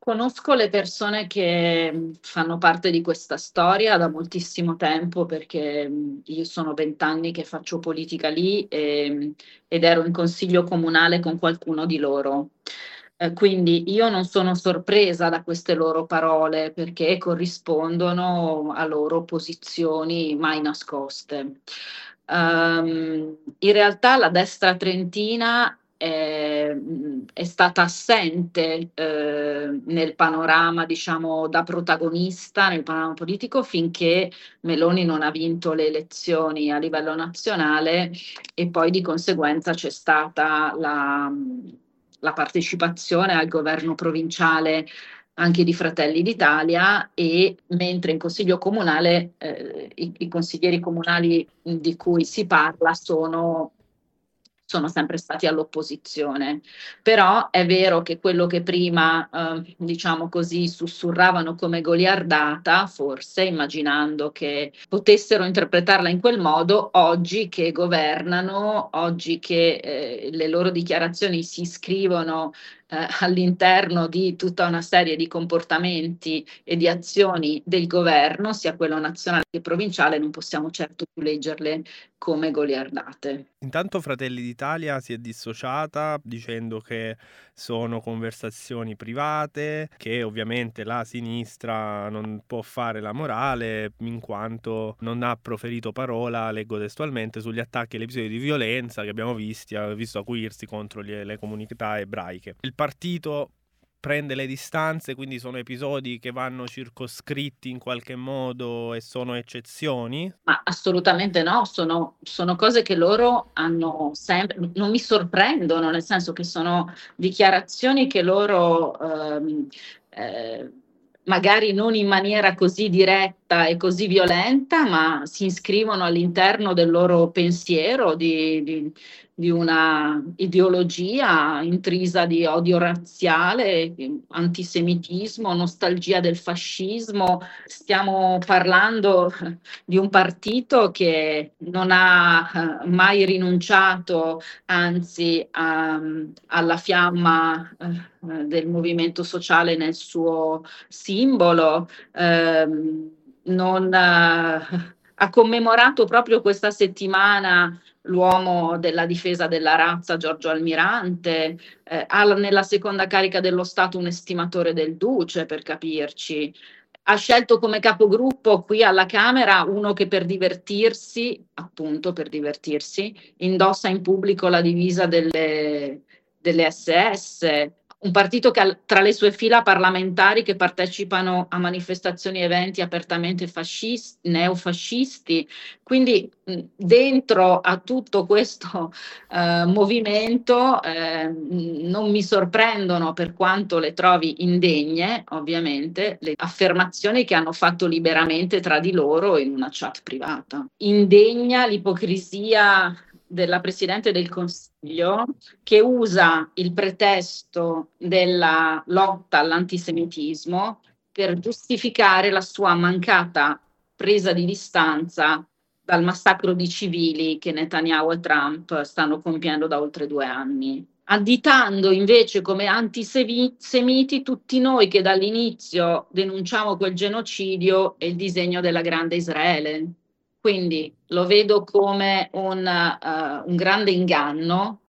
Conosco le persone che, fanno parte di questa storia da moltissimo tempo perché, io sono 20 anni che faccio politica lì, ed ero in consiglio comunale con qualcuno di loro. Quindi io non sono sorpresa da queste loro parole, perché corrispondono a loro posizioni mai nascoste. In realtà la destra trentina è stata assente, nel panorama, diciamo, da protagonista, nel panorama politico, finché Meloni non ha vinto le elezioni a livello nazionale e poi di conseguenza c'è stata la partecipazione al governo provinciale anche di Fratelli d'Italia, e mentre in consiglio comunale, i consiglieri comunali di cui si parla sono sempre stati all'opposizione. Però è vero che quello che prima, diciamo così, sussurravano come goliardata, forse immaginando che potessero interpretarla in quel modo, oggi che governano, oggi che, le loro dichiarazioni si iscrivono, all'interno di tutta una serie di comportamenti e di azioni del governo, sia quello nazionale che provinciale, non possiamo certo più leggerle come goliardate. Intanto Fratelli d'Italia si è dissociata dicendo che sono conversazioni private, che ovviamente la sinistra non può fare la morale in quanto non ha proferito parola, leggo testualmente, sugli attacchi e gli episodi di violenza che abbiamo visto acuirsi contro le comunità ebraiche. Il partito prende le distanze, quindi sono episodi che vanno circoscritti in qualche modo e sono eccezioni. Ma assolutamente no, sono cose che loro hanno sempre, non mi sorprendono, nel senso che sono dichiarazioni che loro, magari non in maniera così diretta e così violenta, ma si iscrivono all'interno del loro pensiero di una ideologia intrisa di odio razziale, antisemitismo, nostalgia del fascismo. Stiamo parlando di un partito che non ha, mai rinunciato, anzi, alla fiamma, del movimento sociale nel suo simbolo, non ha commemorato proprio questa settimana l'uomo della difesa della razza Giorgio Almirante, ha nella seconda carica dello Stato un estimatore del Duce, per capirci. Ha scelto come capogruppo qui alla Camera uno che per divertirsi, appunto per divertirsi, indossa in pubblico la divisa delle SS, un partito che ha tra le sue fila parlamentari che partecipano a manifestazioni e eventi apertamente neofascisti. Quindi dentro a tutto questo movimento, non mi sorprendono, per quanto le trovi indegne, ovviamente, le affermazioni che hanno fatto liberamente tra di loro in una chat privata. Indegna l'ipocrisia della Presidente del Consiglio, che usa il pretesto della lotta all'antisemitismo per giustificare la sua mancata presa di distanza dal massacro di civili che Netanyahu e Trump stanno compiendo da oltre 2 anni, additando invece come antisemiti tutti noi che dall'inizio denunciamo quel genocidio e il disegno della grande Israele. Quindi lo vedo come un grande inganno